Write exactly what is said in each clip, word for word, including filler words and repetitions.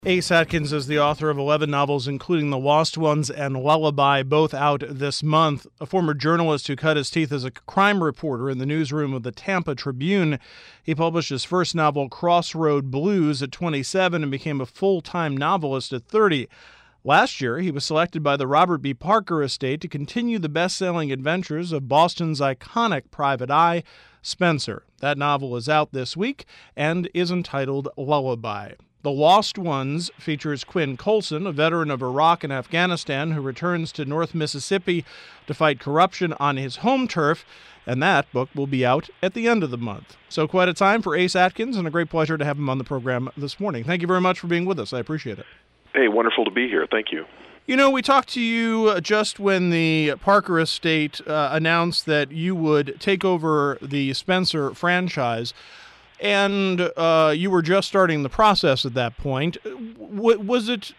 Ace Atkins is the author of eleven novels, including The Lost Ones and Lullaby, both out this month. A former journalist who cut his teeth as a crime reporter in the newsroom of the Tampa Tribune, he published his first novel, Crossroad Blues, at twenty-seven and became a full-time novelist at thirty. Last year, he was selected by the Robert B. Parker estate to continue the best-selling adventures of Boston's iconic private eye, Spencer. That novel is out this week and is entitled Lullaby. The Lost Ones features Quinn Coulson, a veteran of Iraq and Afghanistan who returns to North Mississippi to fight corruption on his home turf, and that book will be out at the end of the month. So quite a time for Ace Atkins, and a great pleasure to have him on the program this morning. Thank you very much for being with us. I appreciate it. Hey, wonderful to be here. Thank you. You know, we talked to you just when the Parker estate uh, announced that you would take over the Spencer franchise. And uh, you were just starting the process at that point. W- was it,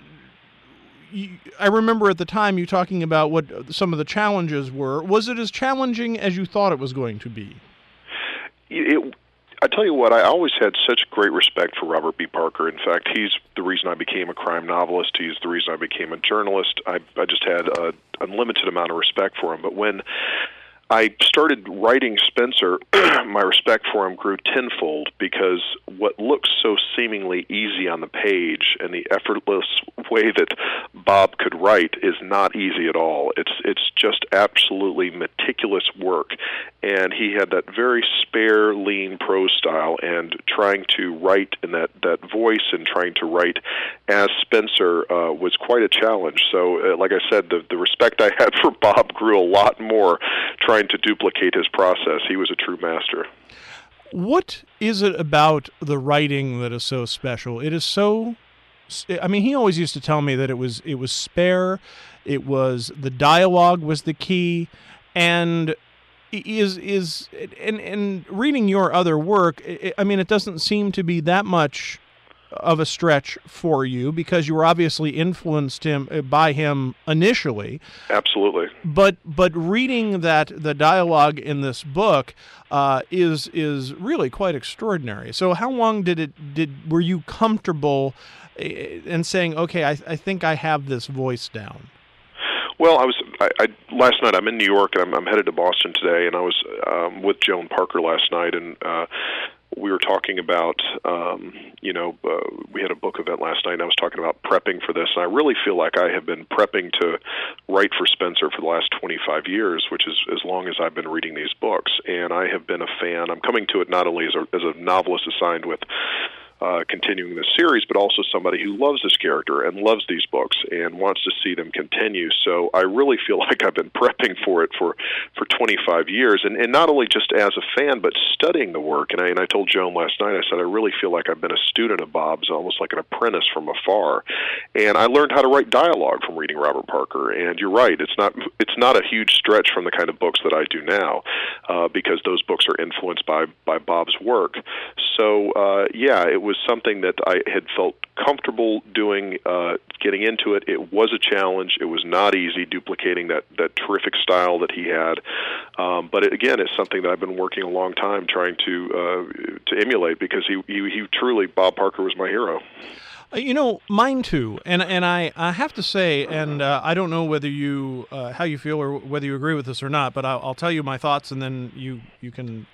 I remember at the time you talking about what some of the challenges were. Was it as challenging as you thought it was going to be? It, I tell you what, I always had such great respect for Robert B. Parker. In fact, he's the reason I became a crime novelist. He's the reason I became a journalist. I, I just had an unlimited amount of respect for him. But when I started writing Spencer, my respect for him grew tenfold, because what looks so seemingly easy on the page and the effortless way that Bob could write is not easy at all. It's it's just absolutely meticulous work, and he had that very spare, lean prose style, and trying to write in that, that voice and trying to write as Spencer uh, was quite a challenge. So, uh, like I said, the, the respect I had for Bob grew a lot more trying to duplicate his process. He was a true master. What is it about the writing that is so special? It is so, I mean, he always used to tell me that it was it was spare, it was, the dialogue was the key, and is is and and reading your other work, I mean, it doesn't seem to be that much of a stretch for you, because you were obviously influenced him by him initially. Absolutely. But but reading that the dialogue in this book uh, is is really quite extraordinary. So how long did it did were you comfortable in saying, okay, I, I think I have this voice down? Well, I was I, I last night. I'm in New York, and I'm, I'm headed to Boston today. And I was um, with Joan Parker last night, and uh, we were talking about, um, you know, uh, we had a book event last night, and I was talking about prepping for this. And I really feel like I have been prepping to write for Spencer for the last twenty-five years, which is as long as I've been reading these books. And I have been a fan. I'm coming to it not only as a, as a novelist assigned with Uh, continuing this series, but also somebody who loves this character and loves these books and wants to see them continue. So I really feel like I've been prepping for it for, for twenty-five years, and, and not only just as a fan, but studying the work. And I, and I told Joan last night, I said, I really feel like I've been a student of Bob's, almost like an apprentice from afar. And I learned how to write dialogue from reading Robert Parker. And you're right, it's not it's not a huge stretch from the kind of books that I do now, uh, because those books are influenced by, by Bob's work. So, uh, yeah, it was something that I had felt comfortable doing, uh, getting into it. It was a challenge. It was not easy duplicating that, that terrific style that he had. Um, but it, again, it's something that I've been working a long time trying to uh, to emulate, because he, he, he truly, Bob Parker was my hero. You know, mine too, and and I, I have to say, and uh, I don't know whether you uh, how you feel or whether you agree with this or not, but I'll, I'll tell you my thoughts, and then you you can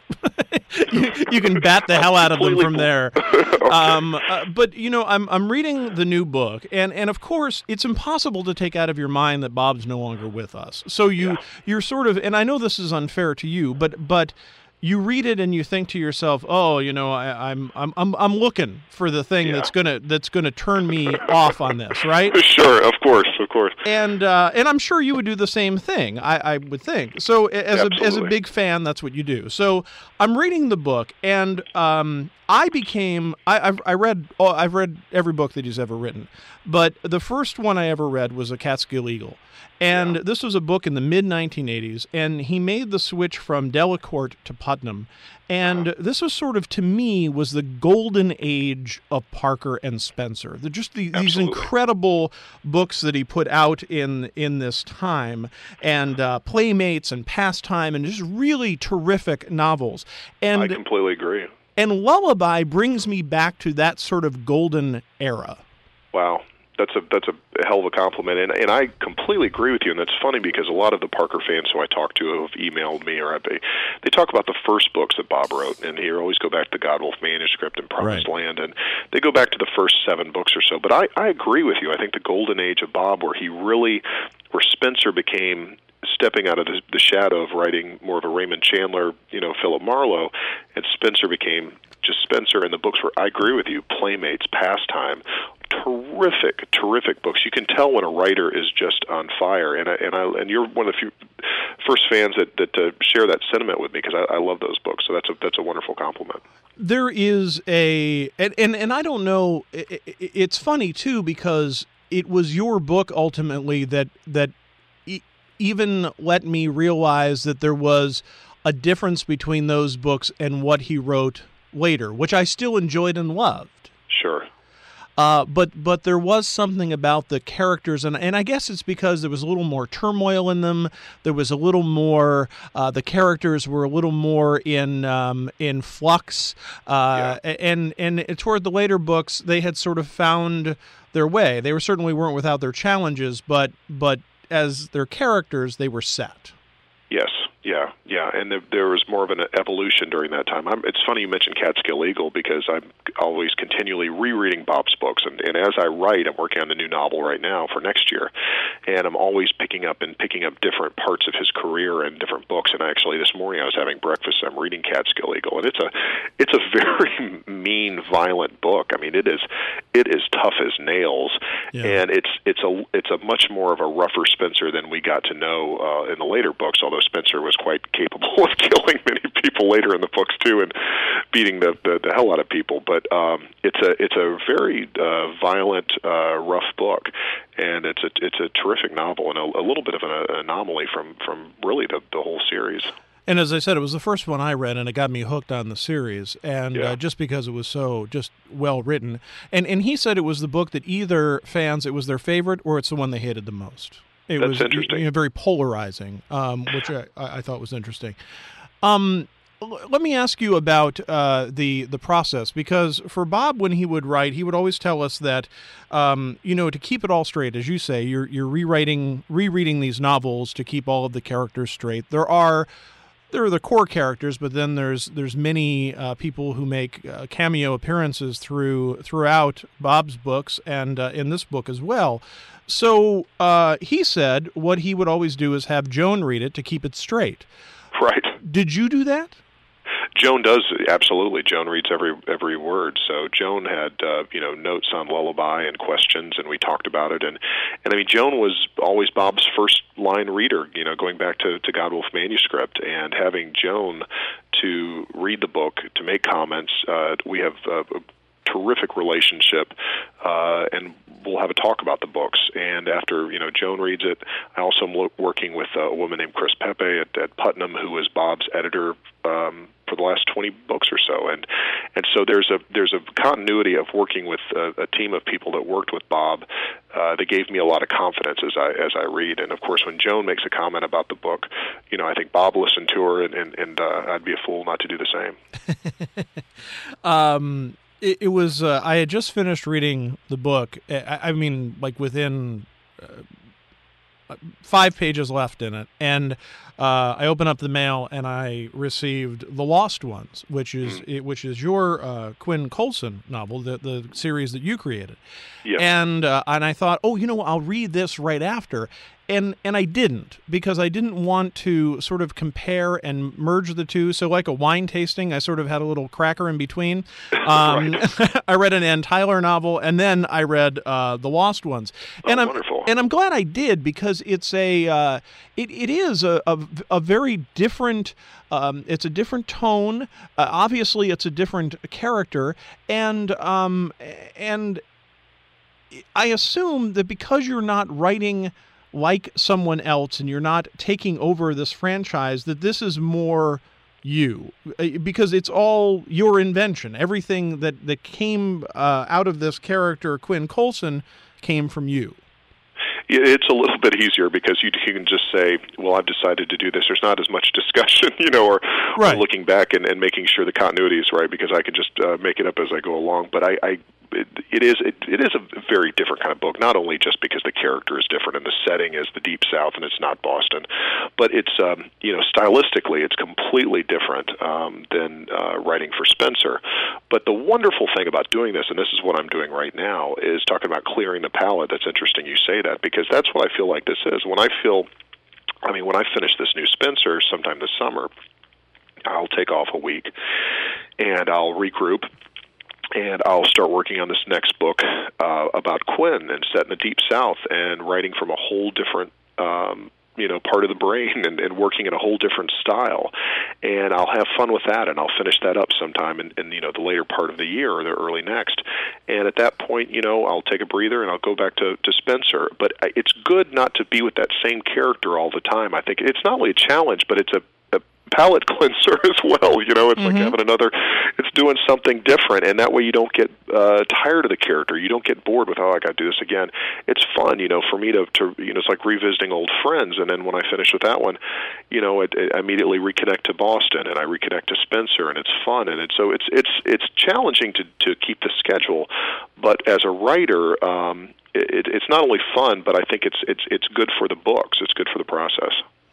you, you can bat the hell out of them from there. Okay. Um, uh, but you know, I'm I'm reading the new book, and, and of course, it's impossible to take out of your mind that Bob's no longer with us. So you yeah. you're sort of, and I know this is unfair to you, but but. You read it and you think to yourself, "Oh, you know, I, I'm I'm I'm I'm looking for the thing yeah. that's gonna that's gonna turn me off on this, right?" Sure, of course, of course. And uh, and I'm sure you would do the same thing. I, I would think. So as Absolutely. a as a big fan, that's what you do. So I'm reading the book, and um, I became I I've, I read oh, I've read every book that he's ever written, but the first one I ever read was A Catskill Eagle. And yeah. this was a book in the mid nineteen eighties, and he made the switch from Delacorte to Putnam. And wow. this was sort of, to me, was the golden age of Parker and Spencer. They're just the, these incredible books that he put out in in this time, and uh, Playmates and Pastime, and just really terrific novels. And I completely agree. And Lullaby brings me back to that sort of golden era. Wow. That's a that's a hell of a compliment, and and I completely agree with you. And that's funny because a lot of the Parker fans who I talk to have emailed me, or they they talk about the first books that Bob wrote, and here always go back to the Godwolf manuscript and Promised Right. Land, and they go back to the first seven books or so. But I I agree with you. I think the golden age of Bob, where he really, where Spencer became stepping out of the, the shadow of writing more of a Raymond Chandler, you know, Philip Marlowe, and Spencer became just Spencer, and the books were, I agree with you, Playmates, Pastime, terrific, terrific books. You can tell when a writer is just on fire, and I, and I and you're one of the few first fans that that uh, share that sentiment with me, because I, I love those books. So that's a that's a wonderful compliment. There is a and and, and I don't know. It, it, it's funny too, because it was your book ultimately that that e- even let me realize that there was a difference between those books and what he wrote later, which I still enjoyed and loved. Sure. Uh, but but there was something about the characters, and, and I guess it's because there was a little more turmoil in them. There was a little more, uh, the characters were a little more in um, in flux, uh, Yeah. and and toward the later books, they had sort of found their way. They were certainly weren't without their challenges, but but as their characters, they were set. Yes. Yeah, yeah, and the, there was more of an evolution during that time. I'm, it's funny you mentioned Catskill Eagle, because I'm always continually rereading Bob's books, and, and as I write, I'm working on the new novel right now for next year, and I'm always picking up and picking up different parts of his career and different books. And actually, this morning I was having breakfast. I'm reading Catskill Eagle, and it's a it's a very mean, violent book. I mean, it is it is tough as nails, Yeah. and it's it's a it's a much more of a rougher Spencer than we got to know uh, in the later books. Although Spencer was quite capable of killing many people later in the books too, and beating the the, the hell out of people. But um, it's a it's a very uh, violent, uh, rough book, and it's a it's a terrific novel, and a, a little bit of an anomaly from from really the the whole series. And as I said, it was the first one I read, and it got me hooked on the series, and Yeah. uh, just because it was so just well written. And and he said it was the book that either fans, it was their favorite, or it's the one they hated the most. It That's was interesting. You know, very polarizing, um, which I, I thought was interesting. Um, l- let me ask you about uh, the the process, because for Bob, when he would write, he would always tell us that, um, you know, to keep it all straight, as you say, you're you're rewriting, rereading these novels to keep all of the characters straight. There are There are the core characters, but then there's there's many uh, people who make uh, cameo appearances through throughout Bob's books and uh, in this book as well. So uh, he said what he would always do is have Joan read it to keep it straight. Right. Did you do that? Joan does, absolutely. Joan reads every every word. So Joan had uh, you know notes on Lullaby and questions, and we talked about it. And and I mean, Joan was always Bob's first line reader. You know, going back to to Godwolf manuscript, and having Joan to read the book, to make comments. Uh, we have uh, a terrific relationship, uh, and we'll have a talk about the books. And after you know Joan reads it, I also am lo- working with a woman named Chris Pepe at, at Putnam, who was Bob's editor um, for the last twenty books or so. And and so there's a there's a continuity of working with a, a team of people that worked with Bob uh, that gave me a lot of confidence as I as I read. And of course, when Joan makes a comment about the book, you know, I think Bob listened to her, and and, and uh, I'd be a fool not to do the same. um, it, it was. Uh, I had just finished reading the book. I, I mean, like within uh, five pages left in it, and uh, I opened up the mail and I received The Lost Ones, which is mm. which is your uh, Quinn Coulson novel, the the series that you created. Yes. And uh, and I thought, oh, you know, I'll read this right after. And and I didn't, because I didn't want to sort of compare and merge the two. So like a wine tasting, I sort of had a little cracker in between. Um, I read an Ann Tyler novel, and then I read uh, The Lost Ones. And oh, I'm wonderful. and I'm glad I did, because it's a uh, it it is a a, a very different. Um, it's a different tone. Uh, obviously, it's a different character, and um and I assume that because you're not writing like someone else and you're not taking over this franchise, that this is more you, because it's all your invention. Everything that, that came uh, out of this character, Quinn Coulson, came from you. It's a little bit easier because you, you can just say, well, I've decided to do this. There's not as much discussion, you know, or, right. or looking back and, and making sure the continuity is right, because I can just uh, make it up as I go along. But I, I it, it is it, it is a very different kind of book. Not only just because the character is different and the setting is the Deep South and it's not Boston, but it's um, you know stylistically it's completely different um, than uh, writing for Spencer. But the wonderful thing about doing this, and this is what I'm doing right now, is talking about clearing the palate. That's interesting you say that, because that's what I feel like this is. When I feel, I mean, when I finish this new Spencer sometime this summer, I'll take off a week and I'll regroup. And I'll start working on this next book uh, about Quinn and set in the Deep South and writing from a whole different, um, you know, part of the brain and, and working in a whole different style. And I'll have fun with that, and I'll finish that up sometime in, in you know, the later part of the year or the early next. And at that point, you know, I'll take a breather and I'll go back to, to Spencer. But it's good not to be with that same character all the time. I think it's not only a challenge, but it's a palate cleanser as well. You know, it's mm-hmm. like having another, it's doing something different, and that way you don't get uh, tired of the character. You don't get bored with, oh, I got to do this again. It's fun, you know, for me to, to, you know, it's like revisiting old friends, and then when I finish with that one, you know, it, it, I immediately reconnect to Boston, and I reconnect to Spencer, and it's fun, and it's, so it's it's it's challenging to, to keep the schedule, but as a writer, um, it, it's not only fun, but I think it's it's it's good for the books. It's good for the process.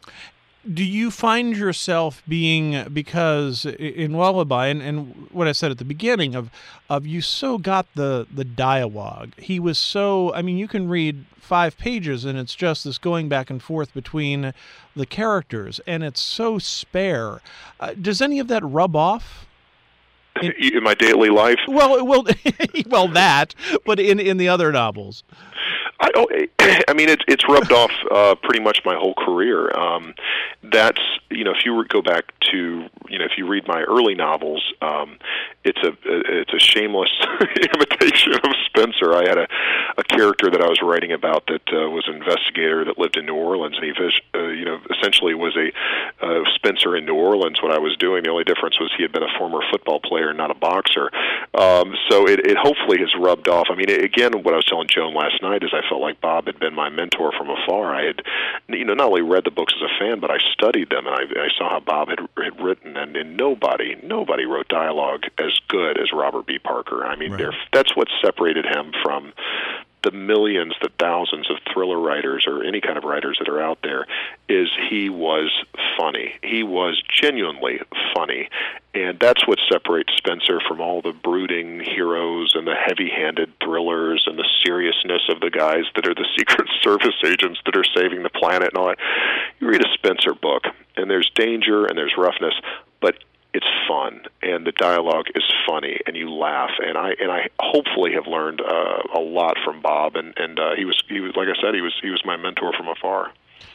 Do you find yourself being, because in Lullaby, and, and what I said at the beginning of, of you so got the, the dialogue, he was so, I mean, you can read five pages and it's just this going back and forth between the characters, and it's so spare. Uh, does any of that rub off? In, in my daily life? Well, well, well, that, but in, in the other novels. I, oh, I mean, it's it's rubbed off uh, pretty much my whole career. Um, that's, you know, if you go back to, you know, if you read my early novels, um, it's a it's a shameless imitation of Spencer. I had a, a character that I was writing about that uh, was an investigator that lived in New Orleans, and he, uh, you know, essentially was a uh, Spencer in New Orleans. What I was doing, the only difference was he had been a former football player, not a boxer. Um, so it, it hopefully has rubbed off. I mean, again, what I was telling Joan last night is I felt like Bob had been my mentor from afar. I had, you know, not only read the books as a fan, but I studied them, and I, I saw how Bob had, had written, and, and nobody, nobody wrote dialogue as good as Robert B. Parker. I mean, right. That's what separated him from the millions, the thousands of thriller writers or any kind of writers that are out there, is he was funny. He was genuinely funny. And that's what separates Spencer from all the brooding heroes and the heavy-handed thrillers and the seriousness of the guys that are the Secret Service agents that are saving the planet and all that. You read a Spencer book, and there's danger and there's roughness, but it's fun, and the dialogue is funny, and you laugh. And I and I hopefully have learned uh, a lot from Bob. And and uh, he was he was like I said, he was he was my mentor from afar.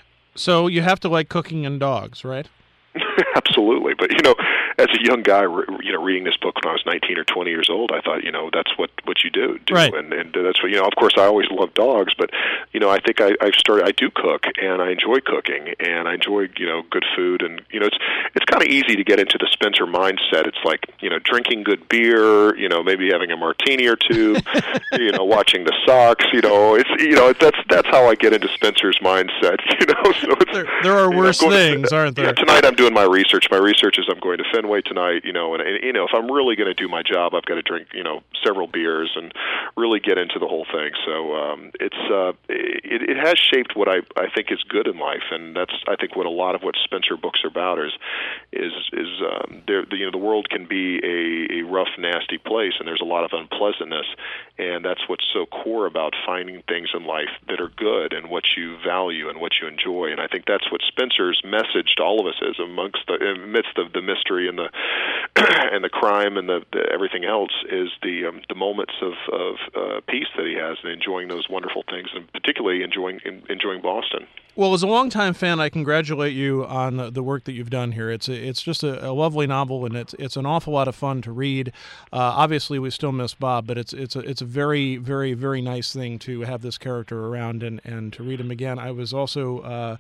So you have to like cooking and dogs, right? Absolutely. But, you know, as a young guy, you know, reading this book when I was nineteen or twenty years old, I thought, you know, that's what, what you do. do. Right. And, and that's what, you know, of course, I always loved dogs, but, you know, I think I, I've started, I do cook, and I enjoy cooking, and I enjoy, you know, good food. And, you know, it's it's kind of easy to get into the Spencer mindset. It's like, you know, drinking good beer, you know, maybe having a martini or two, you know, watching the Sox, you know, it's, you know, that's that's how I get into Spencer's mindset, you know. So it's, there, there are worse know, things, to, aren't there? Yeah, tonight I'm doing my research. My research is I'm going to Fenway tonight, you know, and, and you know, if I'm really going to do my job, I've got to drink, you know, several beers and really get into the whole thing. So um, it's uh, it, it has shaped what I, I think is good in life, and that's I think what a lot of what Spencer books are about is is is um, there. You know, the world can be a, a rough, nasty place, and there's a lot of unpleasantness, and that's what's so core about finding things in life that are good and what you value and what you enjoy. And I think that's what Spencer's message to all of us is, amongst the amidst of the mystery and the and the crime and the, the everything else, is the um, the moments of of uh, peace that he has and enjoying those wonderful things, and particularly enjoying in, enjoying Boston. Well, as a longtime fan, I congratulate you on the, the work that you've done here. It's a, it's just a, a lovely novel, and it's it's an awful lot of fun to read. Uh, obviously, we still miss Bob, but it's it's a it's a very very very nice thing to have this character around and, and to read him again. I was also uh,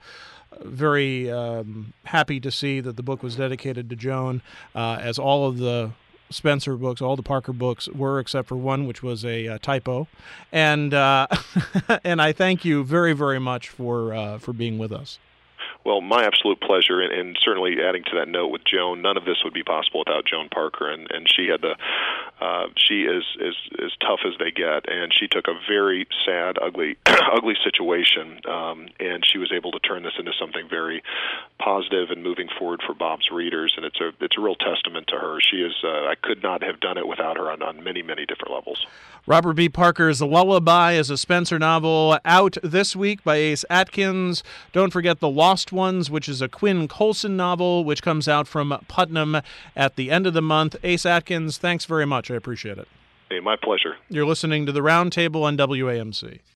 very um, happy to see that the book was dedicated to Joan, uh, as all of the Spencer books, all the Parker books were, except for one, which was a uh, typo. And uh, and I thank you very, very much for uh, for being with us. Well, my absolute pleasure, and, and certainly adding to that note with Joan, none of this would be possible without Joan Parker, and, and she had the uh, she is is as tough as they get, and she took a very sad, ugly, ugly situation, um, and she was able to turn this into something very positive and moving forward for Bob's readers, and it's a it's a real testament to her. She is uh, I could not have done it without her on, on many many different levels. Robert B. Parker's Lullaby is a Spencer novel out this week by Ace Atkins. Don't forget The Lost Ones, which is a Quinn Colson novel, which comes out from Putnam at the end of the month. Ace Atkins, thanks very much. I appreciate it. Hey, my pleasure. You're listening to The Roundtable on W A M C.